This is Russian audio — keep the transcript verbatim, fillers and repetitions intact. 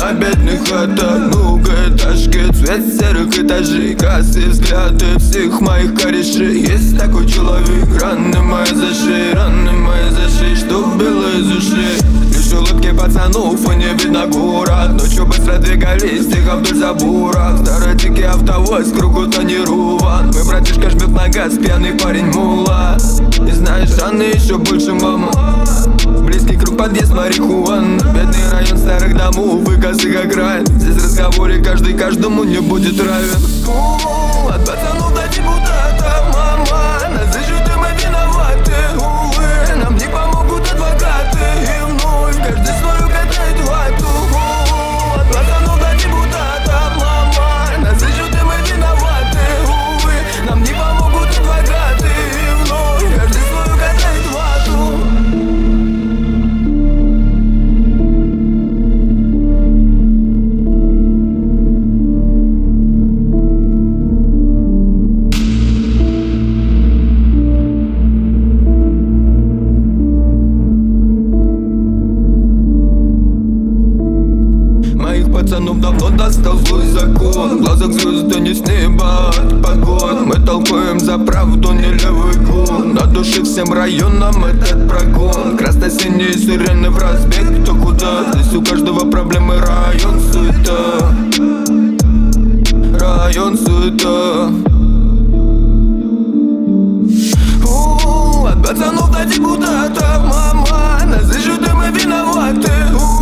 на бедных хатах, многоэтажки, цвет серых этажей, косые взгляды всех моих корешей. Есть такой человек, раны мои за шеей, раны мои за шеей, что было из ушей. Лишь улыбки пацанов и не видно город. Ночью быстро двигались, тихо вдоль забора. Старый дикий автовоз, кругу тонирован. Мой братишка жмет на газ, пьяный парень мула. И знаешь, раны еще больше, мама. Близкий круг, подъезд, марихуана. Бедный район старых домов и косых окраин. Здесь в разговоре каждый каждому не будет равен. У-у-у, от пацанов до депутатов, мама. Нас ищут и мы виноваты, увы. Нам не помогут адвокаты. И вновь каждый свою катает вату. У-у-у, от пацанов до депутатов, мама. Нас ищут и мы виноваты, увы. Нам не помогут адвокаты. И вновь каждый свою катает вату. Пацанов давно достал злой закон. В глазах звезды не с неба от погод. Мы толкуем за правду, не левый гон. На душе всем районам этот прогон. Красно-синие сирены в разбег, кто куда. Здесь у каждого проблемы, район суета. Район суета. У-у-у, от пацанов до депутатов, мама. Нас ищут и мы виноваты.